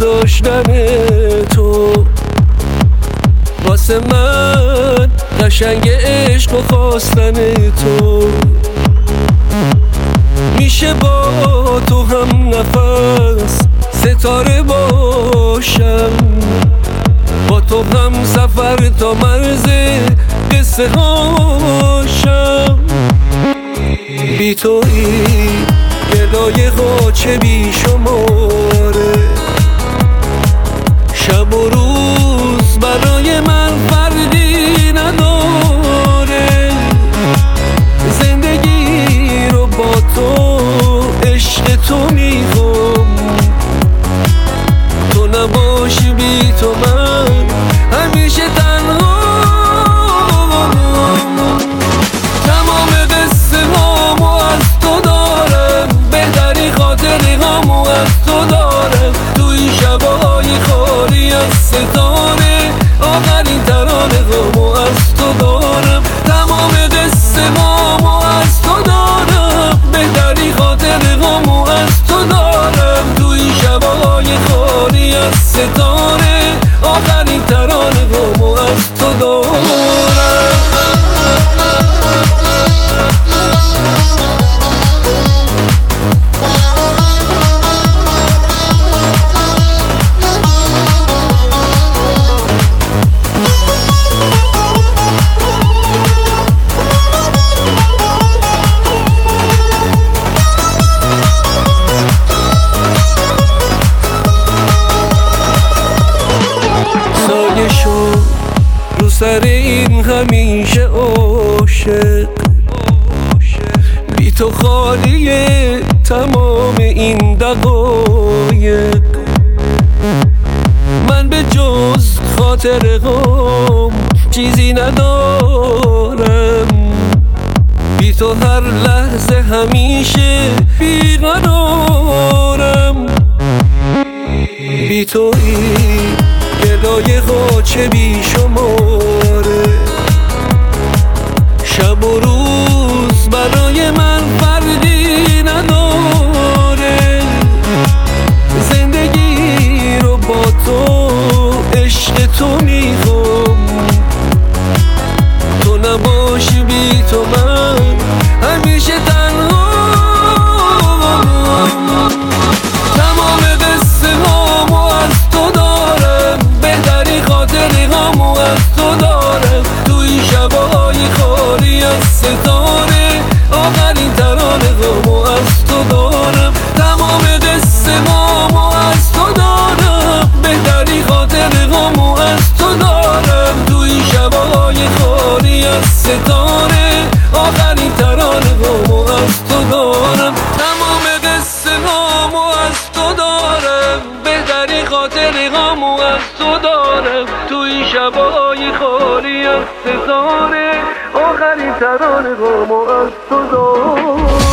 داشتن تو واسه من قشنگ عشق و خواستن تو. میشه با تو هم نفس ستاره باشم، با تو هم سفر تا مرز قصه هاشم. بی تویی گدای غاچه بی شماره، شب و روز برای من فرقی نداره. زندگی رو با تو عشق تو میخوام، تو نباشی بی تو من همیشه تنها. تمام قصه هامو از تو دارم، بهترین خاطره هامو از تو دارم. توی شبای خالی از ستاره، آخرین ترانه هامو از تو دارم. تمام قصه هامو از تو دارم، بهترین خاطره هامو از تو دارم. توی شبای خالی از ستاره، آخرین ترانه هامو از تو دارم. سایه شو رو سر این همیشه عاشق، بی تو خالیه تمام این دقایق. من به جز خاطره هم چیزی ندارم، بی تو هر لحظه همیشه بیقرارم. بی تویی گدای غاچه بی شماره، شب و روز برای من فرقی نداره. زندگی رو با تو عشق تو میخوام، تو نباشی بی تو من همیشه تنها. تمام قصه هامو از تو دارم، بهترین خاطره هامو از تو دارم. توی شبای خالی از ستاره، آخرین ترانه هامو از تو دارم. تمام قصه هامو از تو دارم، بهترین خاطره هامو از تو دارم. توی شبای خالی از ستاره، آخرین ترانه هامو از تو دارم. تمام قصه هامو از تو دارم، بهترین خاطره هامو از تو دارم. توی شبای خالی از ستاره، آخرین ترانه هامو از تو دارم.